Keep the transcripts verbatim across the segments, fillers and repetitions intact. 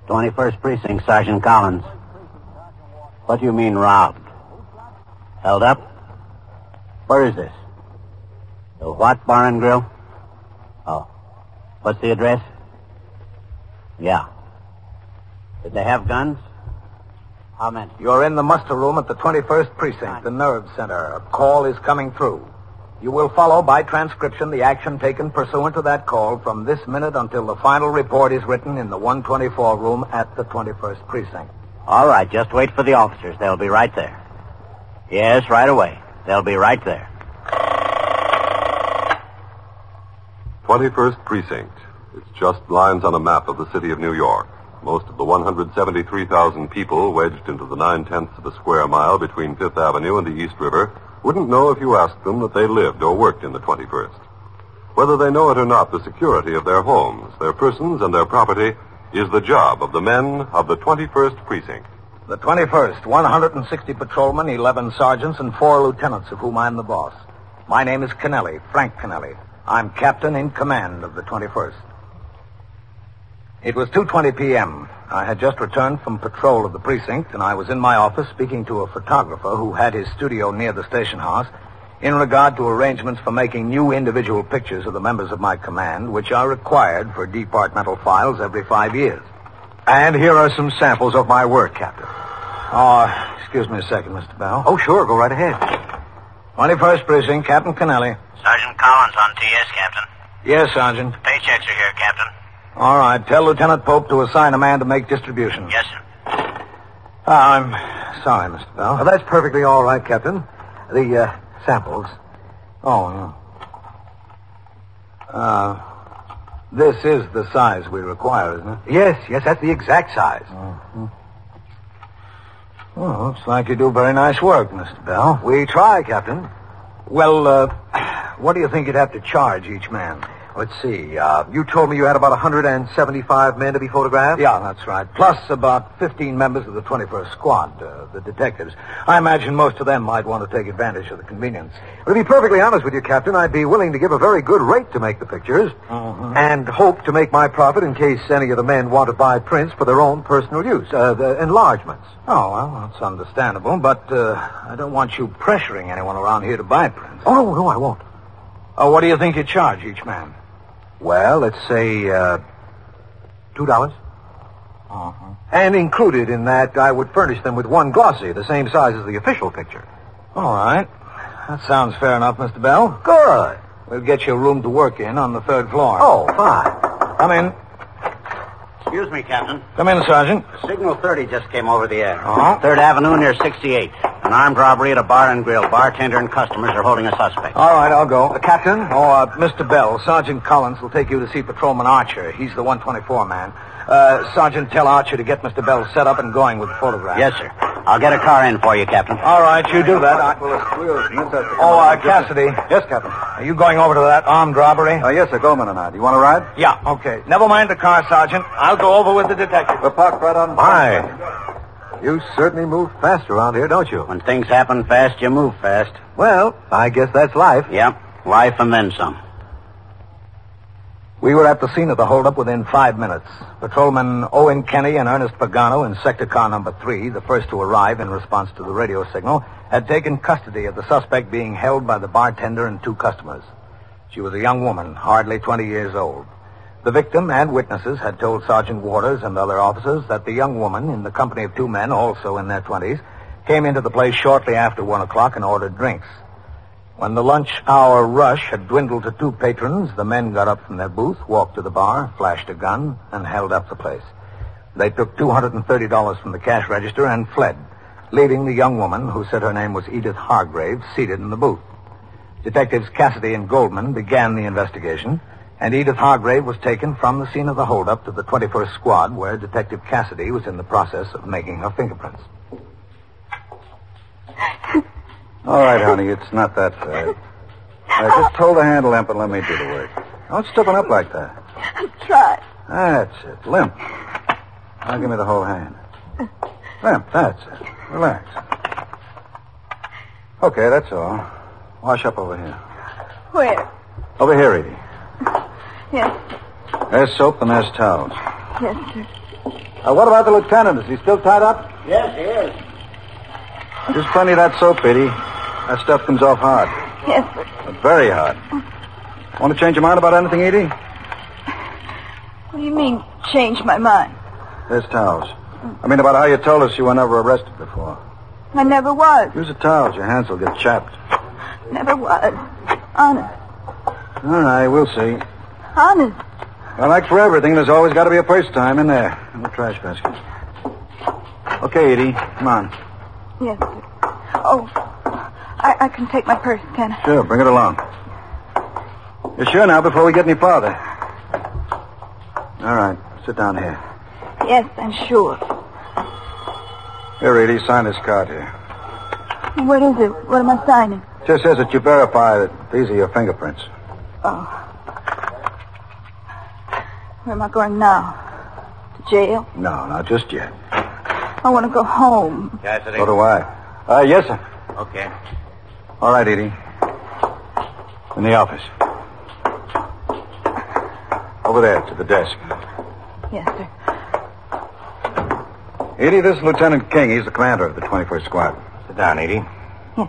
twenty-first Precinct, Sergeant Collins. What do you mean, robbed? Held up? Where is this? The what, Bar and Grill? Oh. What's the address? Yeah. Did they have guns? How many? You're in the muster room at the twenty-first Precinct, the nerve center. A call is coming through. You will follow by transcription the action taken pursuant to that call from this minute until the final report is written in the one twenty-four room at the twenty-first Precinct. All right, just wait for the officers. They'll be right there. Yes, right away. They'll be right there. twenty-first Precinct. It's just lines on a map of the city of New York. Most of the one hundred seventy-three thousand people wedged into the nine-tenths of a square mile between Fifth Avenue and the East River wouldn't know if you asked them that they lived or worked in the twenty-first. Whether they know it or not, the security of their homes, their persons, and their property is the job of the men of the twenty-first Precinct. The twenty-first, one hundred sixty patrolmen, eleven sergeants, and four lieutenants, of whom I'm the boss. My name is Kennelly, Frank Kennelly. I'm captain in command of the twenty-first. It was two twenty p.m. I had just returned from patrol of the precinct, and I was in my office speaking to a photographer who had his studio near the station house in regard to arrangements for making new individual pictures of the members of my command, which are required for departmental files every five years. And here are some samples of my work, Captain. Oh, excuse me a second, Mister Bell. Oh, sure. Go right ahead. twenty-first Precinct, Captain Kennelly. Sergeant Collins on T S, Captain. Yes, Sergeant. Paychecks are here, Captain. All right. Tell Lieutenant Pope to assign a man to make distribution. Yes, sir. Uh, I'm sorry, Mister Bell. Well, that's perfectly all right, Captain. The uh, samples. Oh, yeah. Uh, this is the size we require, isn't it? Yes, yes, that's the exact size. Mm-hmm. Well, looks like you do very nice work, Mister Bell. We try, Captain. Well, uh, what do you think you'd have to charge each man? Let's see. Uh, you told me you had about one hundred seventy-five men to be photographed? Yeah, that's right. Plus about fifteen members of the twenty-first Squad, uh, the detectives. I imagine most of them might want to take advantage of the convenience. Well, to be perfectly honest with you, Captain, I'd be willing to give a very good rate to make the pictures Mm-hmm. and hope to make my profit in case any of the men want to buy prints for their own personal use, uh, the enlargements. Oh, well, that's understandable, but uh, I don't want you pressuring anyone around here to buy prints. Oh, no, no, I won't. Oh, what do you think you charge each man? Well, let's say, uh, two dollars. Uh-huh. And included in that, I would furnish them with one glossy, the same size as the official picture. All right. That sounds fair enough, Mister Bell. Good. We'll get you a room to work in on the third floor. Oh, fine. Come in. Excuse me, Captain. Come in, Sergeant. Signal thirty just came over the air. Uh-huh. Third Avenue near sixty-eight. An armed robbery at a bar and grill. Bartender and customers are holding a suspect. All right, I'll go. Uh, Captain? Oh, uh, Mister Bell, Sergeant Collins will take you to see Patrolman Archer. He's the one twenty-four man. Uh, Sergeant, tell Archer to get Mister Bell set up and going with the photograph. Yes, sir. I'll get a car in for you, Captain. All right, you do that. I... Oh, uh, Cassidy. Yes, Captain. Are you going over to that armed robbery? Uh, yes, sir. Goldman and I. Do you want to ride? Yeah, okay. Never mind the car, Sergeant. I'll go over with the detective. We're parked right on... My. You certainly move fast around here, don't you? When things happen fast, you move fast. Well, I guess that's life. Yep. Life and then some. We were at the scene of the holdup within five minutes. Patrolmen Owen Kenny and Ernest Pagano in sector car number three, the first to arrive in response to the radio signal, had taken custody of the suspect being held by the bartender and two customers. She was a young woman, hardly twenty years old. The victim and witnesses had told Sergeant Waters and other officers that the young woman, in the company of two men, also in their twenties, came into the place shortly after one o'clock and ordered drinks. When the lunch hour rush had dwindled to two patrons, the men got up from their booth, walked to the bar, flashed a gun, and held up the place. They took two hundred thirty dollars from the cash register and fled, leaving the young woman, who said her name was Edith Hargrave, seated in the booth. Detectives Cassidy and Goldman began the investigation, and Edith Hargrave was taken from the scene of the holdup to the twenty-first Squad, where Detective Cassidy was in the process of making her fingerprints. All right, honey, it's not that bad. I just hold the handle limp and let me do the work. Don't stiffen up like that. I'm trying. That's it. Limp. Now give me the whole hand. Limp, that's it. Relax. Okay, that's all. Wash up over here. Where? Over here, Edie. Yes. There's soap and there's towels. Yes, sir. Uh, what about the lieutenant? Is he still tied up? Yes, he is. Just plenty of that soap, Edie. That stuff comes off hard. Yes, but... But very hard. Want to change your mind about anything, Edie? What do you mean, change my mind? There's towels. I mean about how you told us you were never arrested before. I never was. Use the towels. Your hands will get chapped. Never was. Honest. All right, we'll see. Honest. Well, like for everything, there's always got to be a first time in there. In the trash basket. Okay, Edie. Come on. Yes, sir. Oh, I, I can take my purse, can I? Sure, bring it along. You're sure now before we get any farther? All right, sit down here. Yes, I'm sure. Here, Edie, sign this card here. What is it? What am I signing? It just says that you verify that these are your fingerprints. Oh. Where am I going now? To jail? No, not just yet. I want to go home. Cassidy. So do I. Uh, yes, sir. Okay. All right, Edie. In the office. Over there, to the desk. Yes, sir. Edie, this is Lieutenant King. He's the commander of the twenty-first Squad. Sit down, Edie. Yes, sir.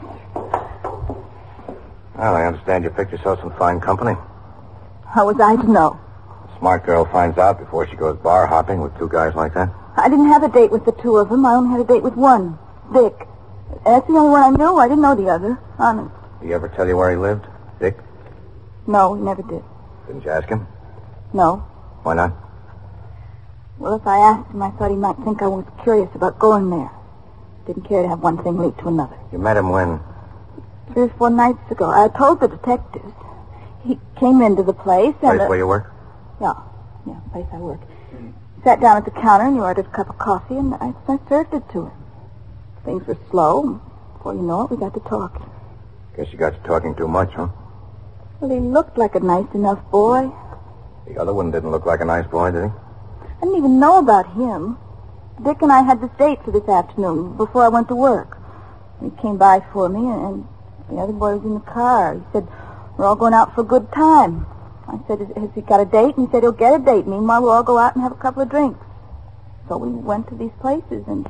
Well, I understand you picked yourself some fine company. How was I to know? A smart girl finds out before she goes bar hopping with two guys like that. I didn't have a date with the two of them. I only had a date with one, Dick. That's the only one I knew. I didn't know the other. Honest. Did he ever tell you where he lived, Dick? No, he never did. Didn't you ask him? No. Why not? Well, if I asked him, I thought he might think I was curious about going there. Didn't care to have one thing lead to another. You met him when? Three or four nights ago. I told the detectives. He came into the place and... Place uh, where you work? Yeah. Yeah, place I work. Sat down at the counter and he ordered a cup of coffee and I, I served it to him. Things were slow. Before you know it, we got to talking. Guess you got to talking too much, huh? Well, he looked like a nice enough boy. The other one didn't look like a nice boy, did he? I didn't even know about him. Dick and I had this date for this afternoon before I went to work. He came by for me, and the other boy was in the car. He said, we're all going out for a good time. I said, has he got a date? And he said, he'll get a date. Meanwhile, we'll all go out and have a couple of drinks. So we went to these places, and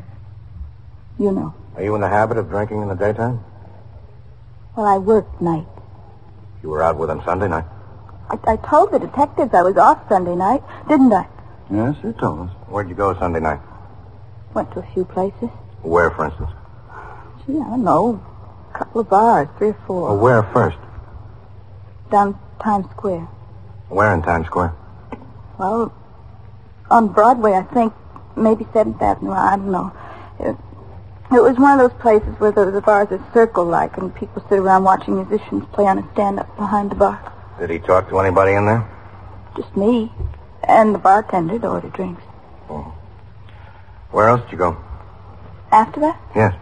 you know. Are you in the habit of drinking in the daytime? Well, I worked night. You were out with him Sunday night? I, I told the detectives I was off Sunday night, didn't I? Yes, you told us. Where'd you go Sunday night? Went to a few places. Where, for instance? Gee, I don't know. A couple of bars, three or four. Well, where first? Down Times Square. Where in Times Square? Well, on Broadway, I think. Maybe seventh Avenue. I don't know. It, it was one of those places where the, the bars are circle-like and people sit around watching musicians play on a stand-up behind the bar. Did he talk to anybody in there? Just me. And the bartender to order drinks. Oh. Where else did you go? After that? Yes.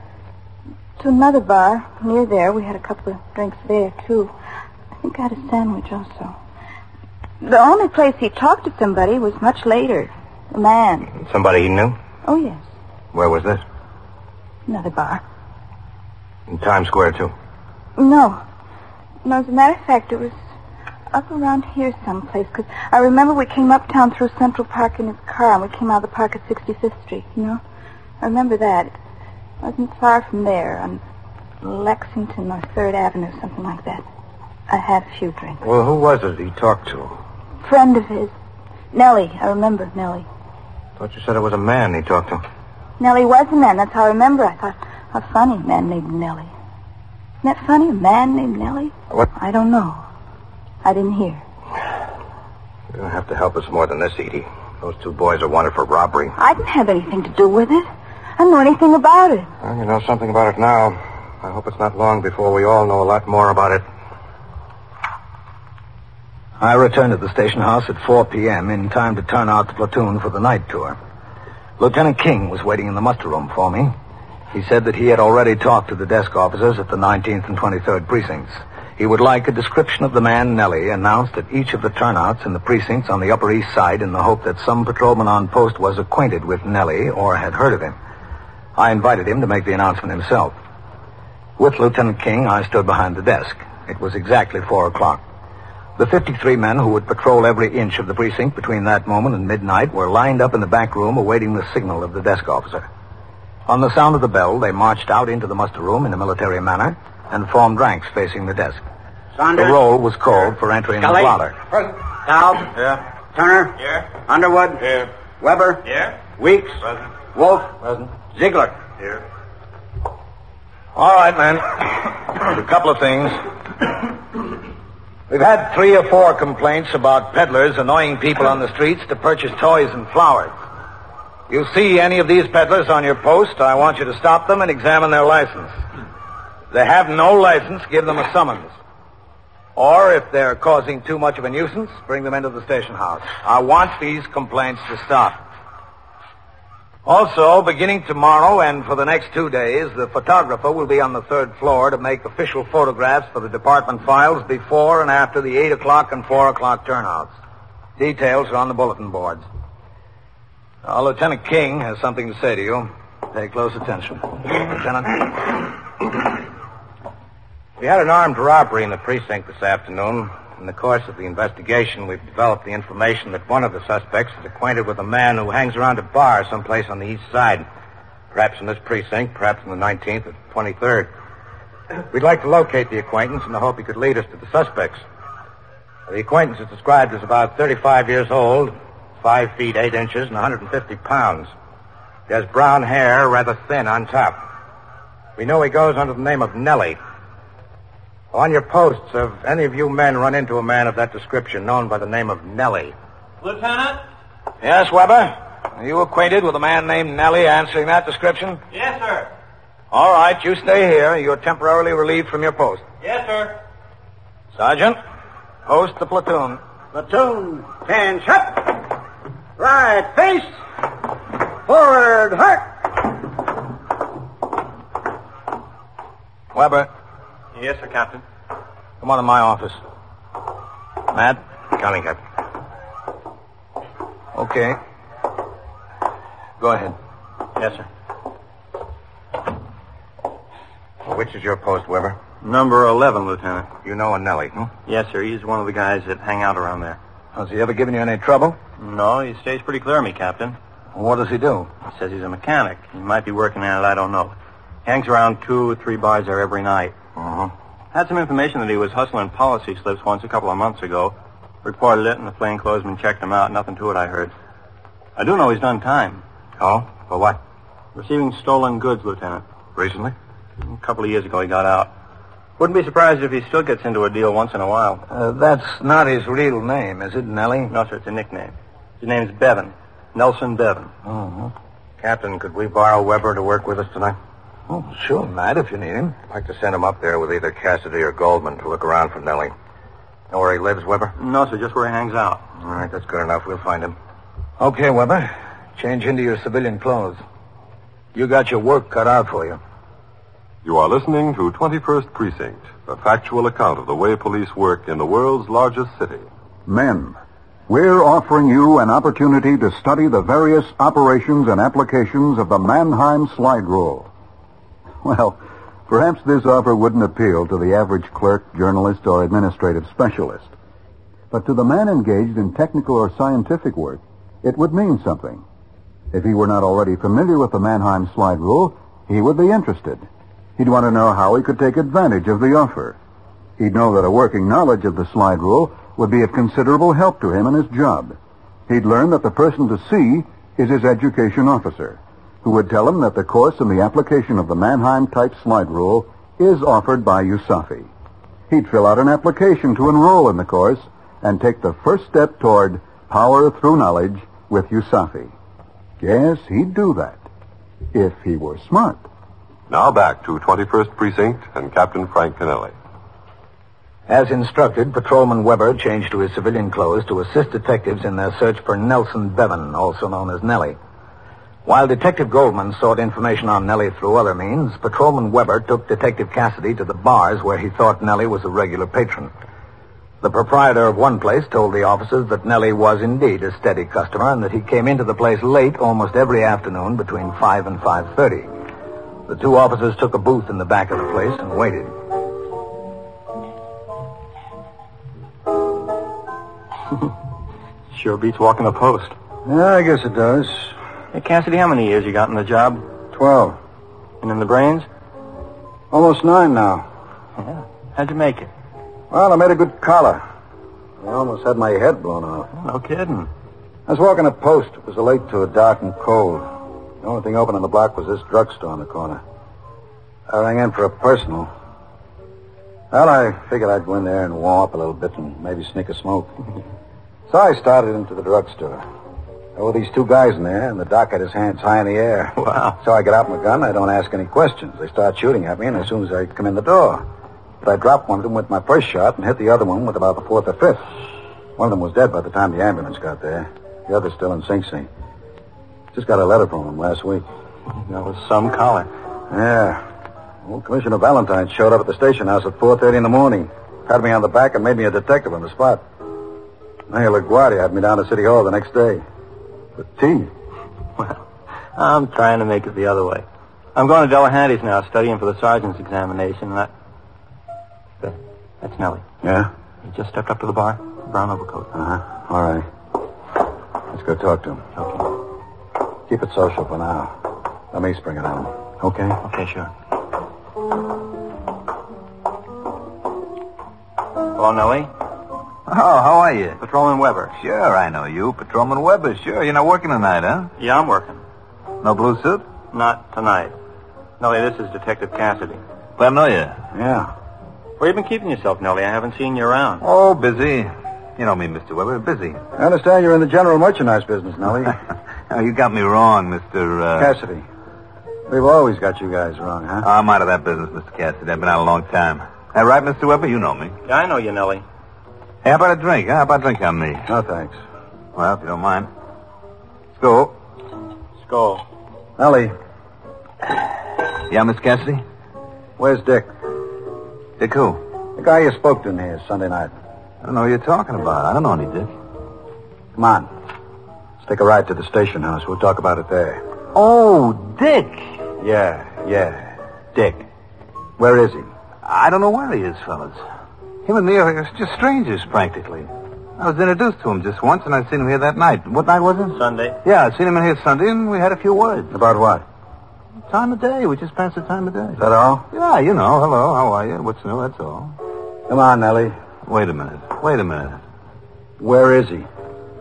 To another bar near there. We had a couple of drinks there, too. I think I had a sandwich also. The only place he talked to somebody was much later. A man. Somebody he knew? Oh, yes. Where was this? Another bar. In Times Square, too? No. No, as a matter of fact, it was up around here someplace, because I remember we came uptown through Central Park in his car, and we came out of the park at sixty-fifth Street, you know? I remember that. It wasn't far from there, on Lexington or third Avenue, something like that. I had a few drinks. Well, who was it he talked to? Friend of his. Nellie. I remember Nellie. Thought you said it was a man he talked to. Nellie was a man. That's how I remember. I thought, how funny, a man named Nellie. Isn't that funny, a man named Nellie? What? I don't know. I didn't hear. You don't have to help us more than this, Edie. Those two boys are wanted for robbery. I didn't have anything to do with it. I don't know anything about it. Well, you know something about it now. I hope it's not long before we all know a lot more about it. I returned to the station house at four p.m. in time to turn out the platoon for the night tour. Lieutenant King was waiting in the muster room for me. He said that he had already talked to the desk officers at the nineteenth and twenty-third precincts. He would like a description of the man Nellie announced at each of the turnouts in the precincts on the Upper East Side in the hope that some patrolman on post was acquainted with Nellie or had heard of him. I invited him to make the announcement himself. With Lieutenant King, I stood behind the desk. It was exactly four o'clock. The fifty-three men who would patrol every inch of the precinct between that moment and midnight were lined up in the back room awaiting the signal of the desk officer. On the sound of the bell, they marched out into the muster room in a military manner and formed ranks facing the desk. Saunders. The roll was called for entry in the Scully. blotter. Taub. Yeah. Turner. Here. Underwood. Here. Weber. Here. Weeks. Present. Wolf. Present. Ziegler. Here. All right, man. A couple of things. We've had three or four complaints about peddlers annoying people on the streets to purchase toys and flowers. You see any of these peddlers on your post, I want you to stop them and examine their license. If they have no license, give them a summons. Or if they're causing too much of a nuisance, bring them into the station house. I want these complaints to stop. Also, beginning tomorrow and for the next two days, the photographer will be on the third floor to make official photographs for the department files before and after the eight o'clock and four o'clock turnouts. Details are on the bulletin boards. Now, Lieutenant King has something to say to you. Pay close attention. Lieutenant. We had an armed robbery in the precinct this afternoon. In the course of the investigation, we've developed the information that one of the suspects is acquainted with a man who hangs around a bar someplace on the east side. Perhaps in this precinct, perhaps in the nineteenth or twenty-third. We'd like to locate the acquaintance in the hope he could lead us to the suspects. The acquaintance is described as about thirty-five years old, five feet eight inches, and one hundred fifty pounds. He has brown hair, rather thin on top. We know he goes under the name of Nellie. On your posts, have any of you men run into a man of that description known by the name of Nellie? Lieutenant? Yes, Weber? Are you acquainted with a man named Nellie answering that description? Yes, sir. All right, you stay here. You're temporarily relieved from your post. Yes, sir. Sergeant, post the platoon. Platoon. Hands up. Right face. Forward heart. Weber, Yes, sir, Captain. come on to my office. Matt? Coming, Captain. Okay. Go ahead. Yes, sir. Which is your post, Weber? Number eleven, Lieutenant. You know a Nellie, hmm? Yes, sir. He's one of the guys that hang out around there. Has he ever given you any trouble? No, he stays pretty clear of me, Captain. What does he do? He says he's a mechanic. He might be working at it, I don't know. Hangs around two or three bars there every night. Uh-huh. Had some information that he was hustling policy slips once a couple of months ago. Reported it, and the plainclothesman checked him out. Nothing to it, I heard. I do know he's done time. Oh? For what? Receiving stolen goods, Lieutenant. Recently? A couple of years ago he got out. Wouldn't be surprised if he still gets into a deal once in a while. Uh, that's not his real name, is it, Nellie? No, sir, it's a nickname. His name's Bevan. Nelson Bevan. Uh-huh. Captain, could we borrow Weber to work with us tonight? Oh, sure, Matt, if you need him. I'd like to send him up there with either Cassidy or Goldman to look around for Nellie. Know where he lives, Weber? No, sir, just where he hangs out. All right, that's good enough. We'll find him. Okay, Weber. Change into your civilian clothes. You got your work cut out for you. You are listening to twenty-first Precinct, a factual account of the way police work in the world's largest city. Men, we're offering you an opportunity to study the various operations and applications of the Mannheim Slide Rule. Well, perhaps this offer wouldn't appeal to the average clerk, journalist, or administrative specialist. But to the man engaged in technical or scientific work, it would mean something. If he were not already familiar with the Mannheim Slide Rule, he would be interested. He'd want to know how he could take advantage of the offer. He'd know that a working knowledge of the Slide Rule would be of considerable help to him in his job. He'd learn that the person to see is his education officer, who would tell him that the course in the application of the Mannheim-type Slide Rule is offered by USAFI. He'd fill out an application to enroll in the course and take the first step toward power through knowledge with USAFI. Yes, he'd do that, if he were smart. Now back to twenty-first Precinct and Captain Frank Kennelly. As instructed, Patrolman Weber changed to his civilian clothes to assist detectives in their search for Nelson Bevan, also known as Nellie. While Detective Goldman sought information on Nellie through other means, Patrolman Weber took Detective Cassidy to the bars where he thought Nellie was a regular patron. The proprietor of one place told the officers that Nellie was indeed a steady customer and that he came into the place late almost every afternoon between five and five thirty. The two officers took a booth in the back of the place and waited. Sure beats walking a post. Yeah, I guess it does. Hey, Cassidy, how many years you got in the job? Twelve. And in the brains? Almost nine now. Yeah. How'd you make it? Well, I made a good collar. I almost had my head blown off. No kidding. I was walking a post. It was late to it, dark and cold. The only thing open on the block was this drugstore on the corner. I rang in for a personal. Well, I figured I'd go in there and warm up a little bit and maybe sneak a smoke. So I started into the drugstore. There were these two guys in there, and the doc had his hands high in the air. Wow. So I get out my gun. I don't ask any questions. They start shooting at me, and as soon as I come in the door. But I dropped one of them with my first shot and hit the other one with about the fourth or fifth. One of them was dead by the time the ambulance got there. The other's still in Sing Sing. Just got a letter from him last week. That was some collar. Yeah. Old Commissioner Valentine showed up at the station house at four thirty in the morning. Patted me on the back and made me a detective on the spot. Mayor LaGuardia had me down to City Hall the next day. For tea. Well, I'm trying to make it the other way. I'm going to Delahanty's now, studying for the sergeant's examination, and I... There. That's Nellie. Yeah? He just stepped up to the bar. Brown overcoat. Uh-huh. All right. Let's go talk to him. Okay. Keep it social for now. Let me spring it on. Okay? Okay, sure. Hello, Nellie. Oh, how are you? Patrolman Weber. Sure, I know you. Patrolman Weber, sure. You're not working tonight, huh? Yeah, I'm working. No blue suit? Not tonight. Nellie, this is Detective Cassidy. Glad to know you. Yeah. Where you been keeping yourself, Nellie? I haven't seen you around. Oh, busy. You know me, Mister Weber. Busy. I understand you're in the general merchandise business, Nellie. Oh, you got me wrong, Mister Uh... Cassidy. We've always got you guys wrong, huh? I'm out of that business, Mister Cassidy. I've been out a long time. That right, Mister Weber? You know me. Yeah, I know you, Nellie. Hey, how about a drink? Huh? How about a drink on me? No, thanks. Well, if you don't mind. Let's go. Skull. Nellie, Yeah, Miss Cassidy? where's Dick? Dick who? The guy you spoke to in here Sunday night. I don't know what you're talking about. I don't know any Dick. Come on. Let's take a ride to the station house. We'll talk about it there. Oh, Dick. Yeah, yeah. Dick. Where is he? I don't know where he is, fellas. Him and me are just strangers, practically. I was introduced to him just once, and I seen him here that night. What night was it? Sunday. Yeah, I seen him in here Sunday, and we had a few words. About what? Time of day. We just passed the time of day. Is that all? Yeah, you know. Hello, how are you? What's new? That's all. Come on, Nellie. Wait a minute. Wait a minute. Where is he?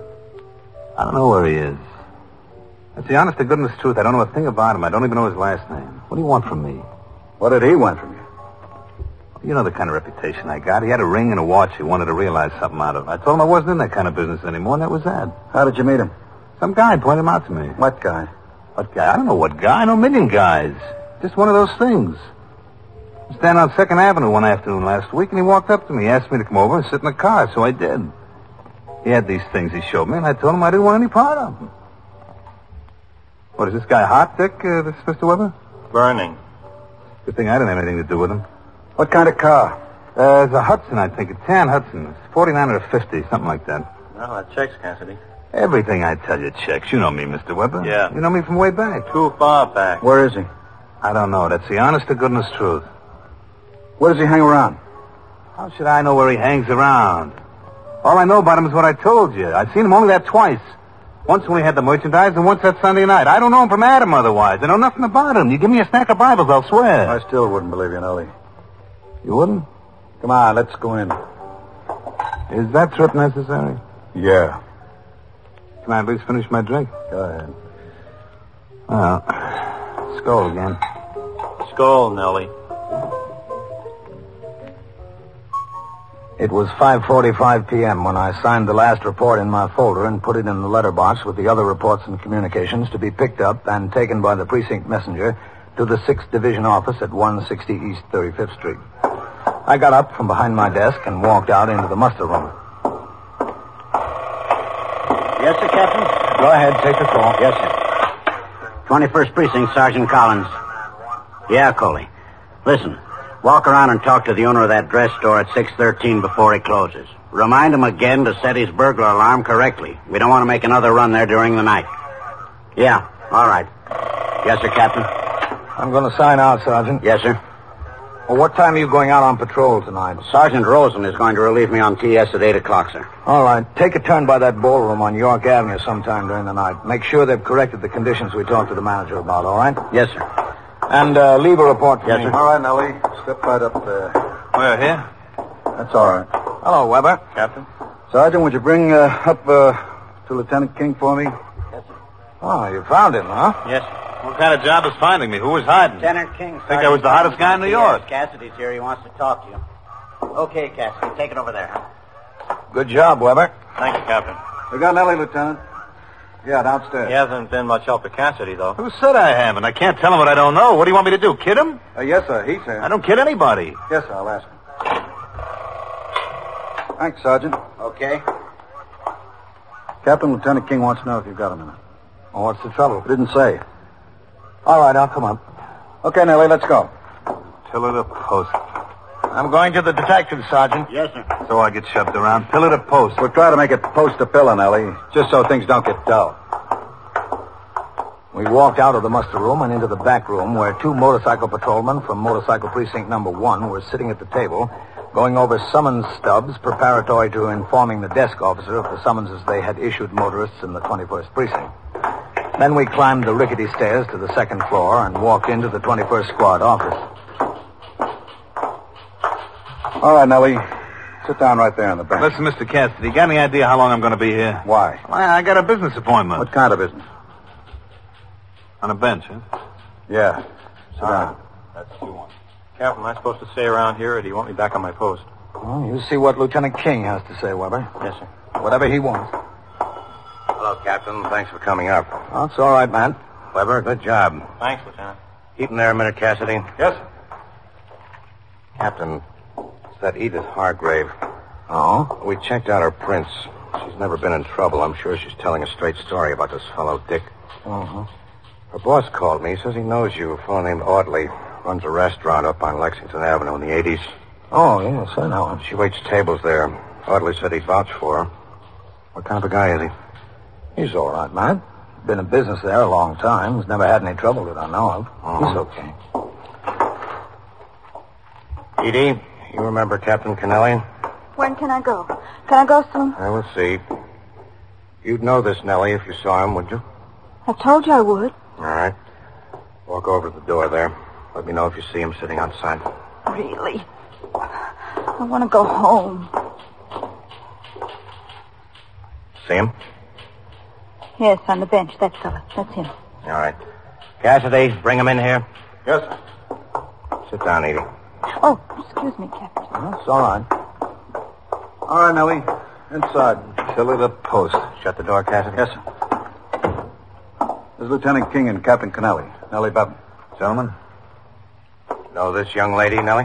I don't know where he is. That's the honest to goodness truth. I don't know a thing about him. I don't even know his last name. What do you want from me? What did he want from you? You know the kind of reputation I got. He had a ring and a watch he wanted to realize something out of. I told him I wasn't in that kind of business anymore, and that was that. How did you meet him? Some guy pointed him out to me. What guy? What guy? I don't know what guy. I know a million guys. Just one of those things. I was standing on Second Avenue one afternoon last week, and he walked up to me. He asked me to come over and sit in the car, so I did. He had these things he showed me, and I told him I didn't want any part of them. What, is this guy hot, Dick, uh, this Mister Weber? Burning. Good thing I didn't have anything to do with him. What kind of car? Uh, it's a Hudson, I think. A tan Hudson. It's forty-nine or fifty, something like that. Well, that checks, Cassidy. Everything I tell you checks. You know me, Mister Weber. Yeah. You know me from way back. Too far back. Where is he? I don't know. That's the honest to goodness truth. Where does he hang around? How should I know where he hangs around? All I know about him is what I told you. I've seen him only that twice. Once when we had the merchandise, and once that Sunday night. I don't know him from Adam otherwise. I know nothing about him. You give me a stack of Bibles, I'll swear. I still wouldn't believe you, Nellie. You wouldn't? Come on, let's go in. Is that trip necessary? Yeah. Can I at least finish my drink? Go ahead. Well, skull again. Skull, Nellie. It was five forty-five p.m. when I signed the last report in my folder and put it in the letterbox with the other reports and communications to be picked up and taken by the precinct messenger to the sixth Division office at one sixty East thirty-fifth Street. I got up from behind my desk and walked out into the muster room. Yes, sir, Captain? Go ahead, take the call. Yes, sir. twenty-first Precinct, Sergeant Collins. Yeah, Coley. Listen, walk around and talk to the owner of that dress store at six thirteen before he closes. Remind him again to set his burglar alarm correctly. We don't want to make another run there during the night. Yeah, all right. Yes, sir, Captain. I'm going to sign out, Sergeant. Yes, sir. Well, what time are you going out on patrol tonight? Sergeant Rosen is going to relieve me on T S at eight o'clock, sir. All right. Take a turn by that ballroom on York Avenue sometime during the night. Make sure they've corrected the conditions we talked to the manager about, all right? Yes, sir. And uh, leave a report for Yes, me. sir. All right, Nellie. Step right up there. Where, here? That's all right. Hello, Weber. Captain? Sergeant, would you bring uh, up uh, to Lieutenant King for me? Yes, sir. Oh, you found him, huh? Yes. What kind of job is finding me? Who was hiding? Lieutenant King. I think I was the hottest guy in New York. Cassidy's here. He wants to talk to you. Okay, Cassidy. Take it over there, huh? Good job, Weber. Thank you, Captain. We got Nellie, Lieutenant. Yeah, downstairs. He hasn't been much help to Cassidy, though. Who said I haven't? I can't tell him what I don't know. What do you want me to do, kid him? Uh, yes, sir. He's here. I don't kid anybody. Yes, sir. I'll ask him. Thanks, Sergeant. Okay. Captain, Lieutenant King wants to know if you've got a minute. Well, what's the trouble? Didn't say. All right, I'll come up. Okay, Nellie, let's go. Pillar to post. I'm going to the detective, Sergeant. Yes, sir. So I get shoved around. Pillar to post. We'll try to make it post to pillar, Nellie, just so things don't get dull. We walked out of the muster room and into the back room where two motorcycle patrolmen from motorcycle precinct number one were sitting at the table going over summons stubs preparatory to informing the desk officer of the summonses they had issued motorists in the twenty-first precinct. Then we climbed the rickety stairs to the second floor and walked into the twenty-first squad office. All right, Nellie. Sit down right there on the bench. Listen, Mister Cassidy, you got any idea how long I'm going to be here? Why? I, I got a business appointment. What kind of business? On a bench, huh? Yeah. Sit down. That's two one. Captain, am I supposed to stay around here, or do you want me back on my post? Well, you see what Lieutenant King has to say, Weber. Yes, sir. Whatever he wants. Hello, Captain. Thanks for coming up. Oh, it's all right, man. Weber, good job. Thanks, Lieutenant. Keep him there a minute, Cassidy. Yes, sir. Captain, it's that Edith Hargrave. Oh? We checked out her prints. She's never been in trouble. I'm sure she's telling a straight story about this fellow, Dick. Uh-huh. Her boss called me. He says he knows you. A fellow named Audley. Runs a restaurant up on Lexington Avenue in the eighties. Oh, yes, I know him. She waits tables there. Audley said he'd vouch for her. What kind of a guy is he? He's all right, man. Been in business there a long time. He's never had any trouble that I know of. Uh-huh. He's okay. Edie, you remember Captain Kennelly? When can I go? Can I go soon? I will see. You'd know this, Nellie, if you saw him, would you? I told you I would. All right. Walk over to the door there. Let me know if you see him sitting outside. Really? I want to go home. See him? Yes, on the bench. That fella. That's him. All right. Cassidy, bring him in here. Yes, sir. Sit down, Edie. Oh, excuse me, Captain. That's all right. All right, Nellie. Inside. Pillar to post. Shut the door, Cassidy. Yes, sir. This is Lieutenant King and Captain Kennelly. Nellie Bevan. Gentlemen, Know this young lady, Nellie?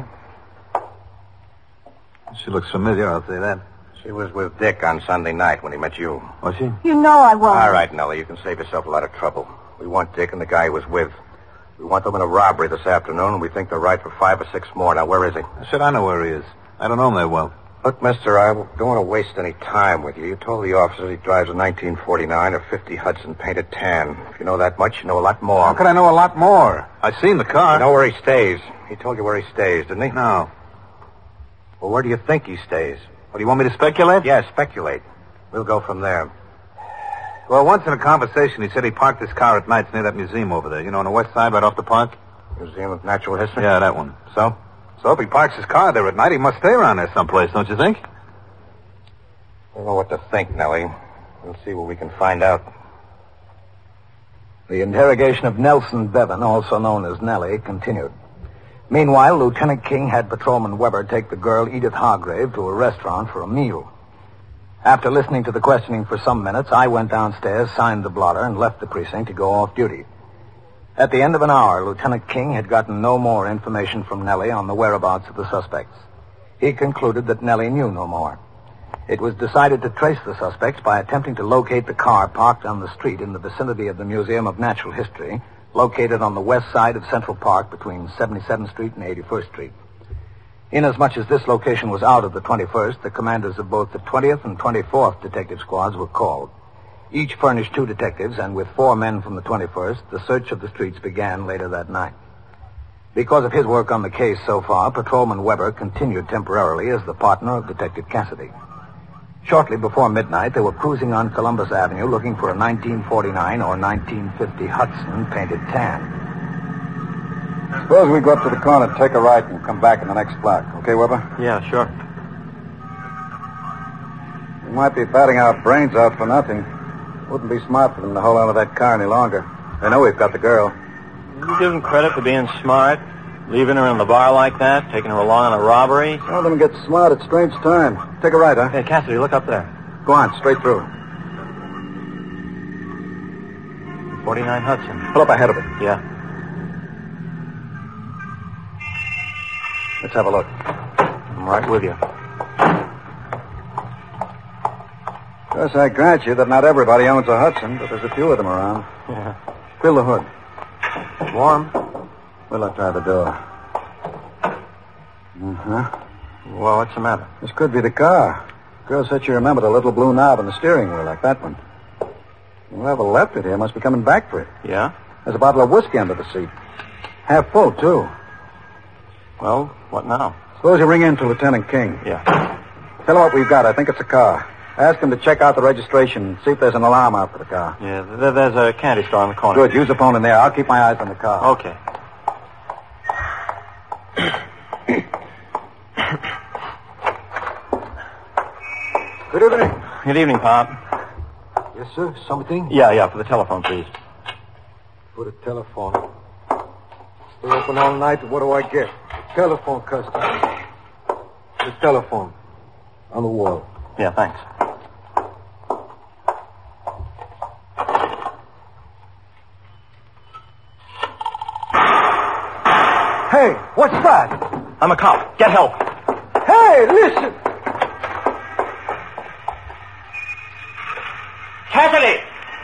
she looks familiar, I'll say that. She was with Dick on Sunday night when he met you. Was she? You know I won't. All right, Nellie, you can save yourself a lot of trouble. We want Dick and the guy he was with. We want them in a robbery this afternoon, and we think they're right for five or six more. Now, where is he? I said I know where he is. I don't know him that well. Look, mister, I don't want to waste any time with you. You told the officers he drives a nineteen forty-nine or fifty Hudson painted tan. If you know that much, you know a lot more. How could I know a lot more? I seen the car. You know where he stays. He told you where he stays, didn't he? No. Well, where do you think he stays? What, do you want me to speculate? Yeah, speculate. We'll go from there. Well, once in a conversation, he said he parked his car at nights near that museum over there. You know, on the west side, right off the park? Museum of Natural History? Yeah, that one. So? So if he parks his car there at night, he must stay around there someplace, don't you think? I don't know what to think, Nellie. We'll see what we can find out. The interrogation of Nelson Bevan, also known as Nellie, continued. Meanwhile, Lieutenant King had Patrolman Weber take the girl Edith Hargrave to a restaurant for a meal. After listening to the questioning for some minutes, I went downstairs, signed the blotter, and left the precinct to go off duty. At the end of an hour, Lieutenant King had gotten no more information from Nellie on the whereabouts of the suspects. He concluded that Nellie knew no more. It was decided to trace the suspects by attempting to locate the car parked on the street in the vicinity of the Museum of Natural History, located on the west side of Central Park between seventy-seventh Street and eighty-first Street. Inasmuch as this location was out of the twenty-first, the commanders of both the twentieth and twenty-fourth detective squads were called. Each furnished two detectives, and with four men from the twenty-first, the search of the streets began later that night. Because of his work on the case so far, Patrolman Weber continued temporarily as the partner of Detective Cassidy. Shortly before midnight, they were cruising on Columbus Avenue looking for a nineteen forty-nine or nineteen fifty Hudson painted tan. Suppose we go up to the corner, take a right, and come back in the next block. Okay, Weber? Yeah, sure. We might be batting our brains out for nothing. Wouldn't be smart for them to hold on to that car any longer. They know we've got the girl. You give them credit for being smart, leaving her in the bar like that, taking her along on a robbery. Some of them get smart at strange times. Take a right, huh? Hey, Cassidy, look up there. Go on, straight through. forty-nine Hudson. Pull up ahead of it. Yeah. Let's have a look. I'm right with you. Of course, I grant you that not everybody owns a Hudson, but there's a few of them around. Yeah. Fill the hood. Warm? We'll let try the door. Uh-huh. Well, what's the matter? This could be the car. Girl said she remembered a little blue knob in the steering wheel, like that one. Whoever left it here must be coming back for it. Yeah? There's a bottle of whiskey under the seat. Half full, too. Well, what now? Suppose you ring in to Lieutenant King. Yeah. Tell him what we've got. I think it's a car. Ask him to check out the registration and see if there's an alarm out for the car. Yeah, th- there's a candy store on the corner. Good. Use the phone in there. I'll keep my eyes on the car. Okay. Good evening. Good evening, Pop. Yes, sir. Something? Yeah, yeah, for the telephone, please. For the telephone. Stay open all night, and what do I get? Telephone customer. The telephone. On the wall. Yeah, thanks. Hey, what's that? I'm a cop. Get help. Hey, listen! Cassidy!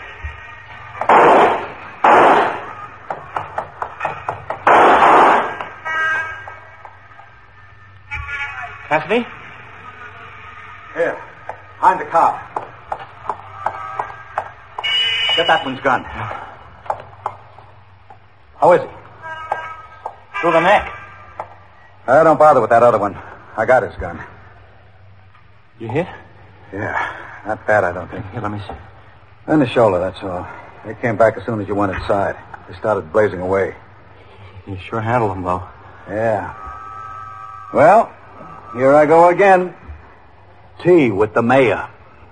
Cassidy? Here. Find the car. Get that one's gun. How is he? Through the neck. Uh, don't bother with that other one. I got his gun. You hit? Yeah. Not bad, I don't think. Here, let me see. In the shoulder, that's all. They came back as soon as you went inside. They started blazing away. You sure handled them, though. Yeah. Well, here I go again. Tea with the mayor.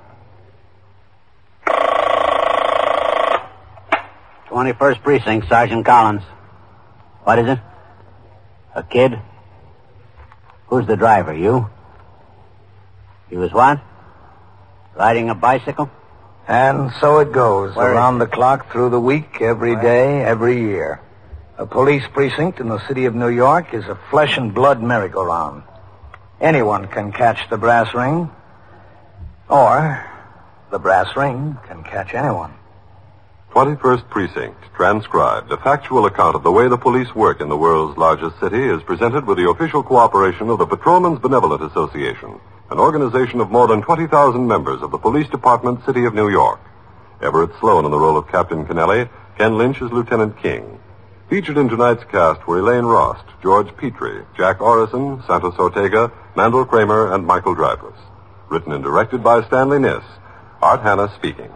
twenty-first Precinct, Sergeant Collins. What is it? A kid? Who's the driver, you? He was what? Riding a bicycle? And so it goes, Where around is the clock, through the week, every day, every year. A police precinct in the city of New York is a flesh and blood merry-go-round. Anyone can catch the brass ring, or the brass ring can catch anyone. twenty-first Precinct, transcribed. A factual account of the way the police work in the world's largest city is presented with the official cooperation of the Patrolmen's Benevolent Association, an organization of more than twenty thousand members of the Police Department, City of New York. Everett Sloan in the role of Captain Kennelly, Ken Lynch as Lieutenant King. Featured in tonight's cast were Elaine Rost, George Petrie, Jack Orison, Santos Ortega, Mandel Kramer, and Michael Dreyfuss. Written and directed by Stanley Niss. Art Hanna speaking.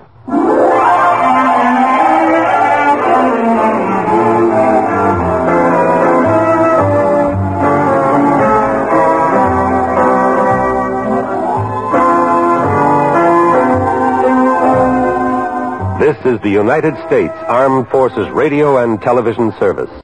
This is the United States Armed Forces Radio and Television Service.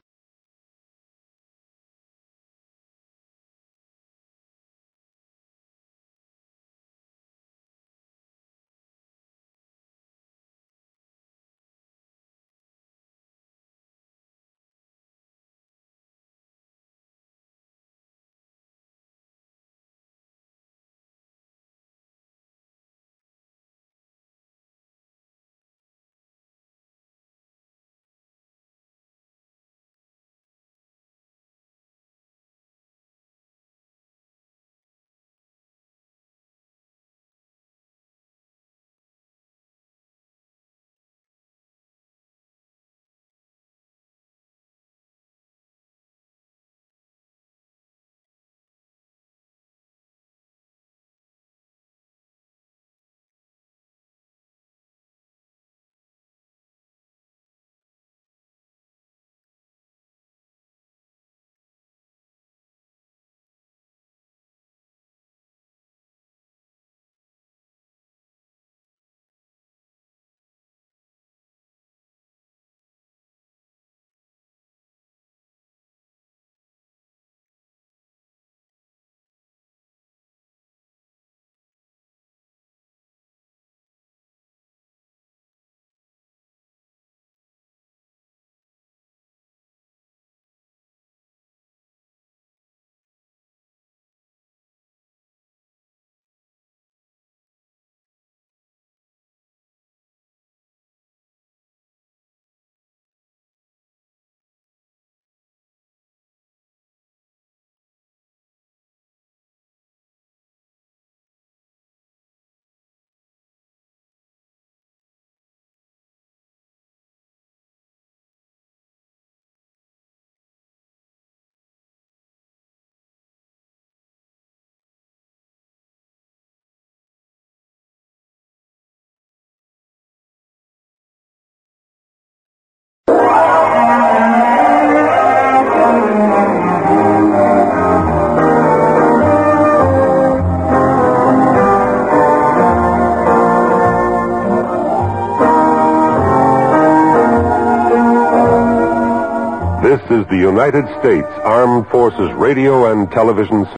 is the United States Armed Forces Radio and Television Service.